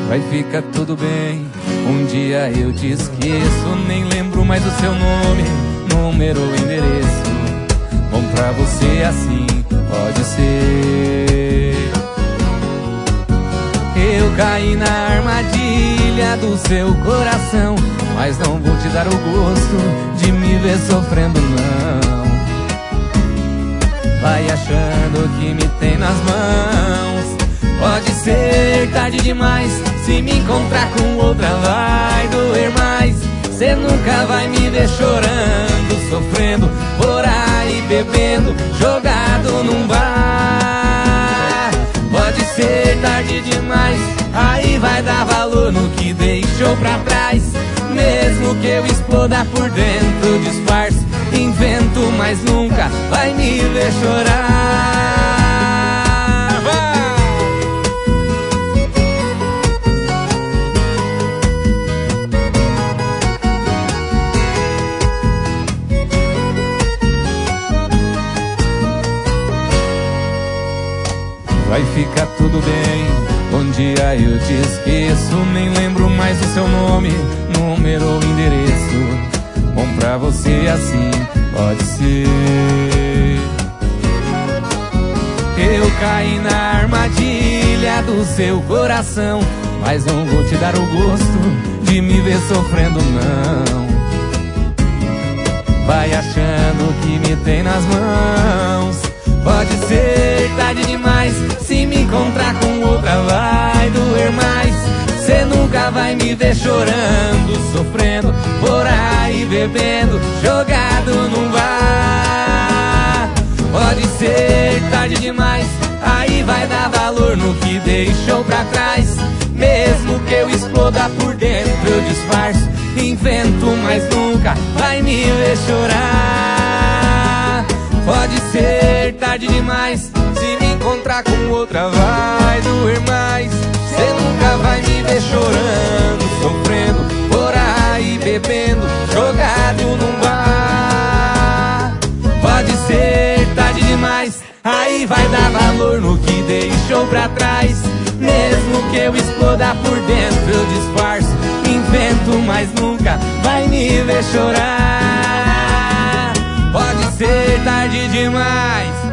Vai ficar tudo bem, um dia eu te esqueço. Nem lembro mais o seu nome, número ou endereço. Bom pra você assim, pode ser. Eu caí na armadilha do seu coração, mas não vou te dar o gosto de me ver sofrendo, não. Vai achando que me tem nas mãos. Pode ser tarde demais, se me encontrar com outra vai doer mais. Cê nunca vai me ver chorando, sofrendo, por aí bebendo, jogado num bar. Pode ser tarde demais, aí vai dar valor no que deixou pra trás. Mesmo que eu exploda por dentro, disfarce, invento, mas nunca vai me ver chorar. Vai ficar tudo bem, um dia eu te esqueço. Nem lembro mais o seu nome, número ou endereço. Bom pra você assim, pode ser. Eu caí na armadilha do seu coração, mas não vou te dar o gosto de me ver sofrendo, não. Vai achando que me tem nas mãos. Pode ser tarde demais, se me encontrar com outra vai doer mais. Cê nunca vai me ver chorando, sofrendo, por aí bebendo, jogado num bar. Pode ser tarde demais, aí vai dar valor no que deixou pra trás. Mesmo que eu exploda por dentro, eu disfarço, invento, mas nunca vai me ver chorar. Pode ser tarde demais, se me encontrar com outra vai doer mais. Cê nunca vai me ver chorando, sofrendo, por aí bebendo, jogado num bar. Pode ser tarde demais, aí vai dar valor no que deixou pra trás. Mesmo que eu exploda por dentro, eu disfarço, invento, mas nunca vai me ver chorar. Pode ser tarde demais,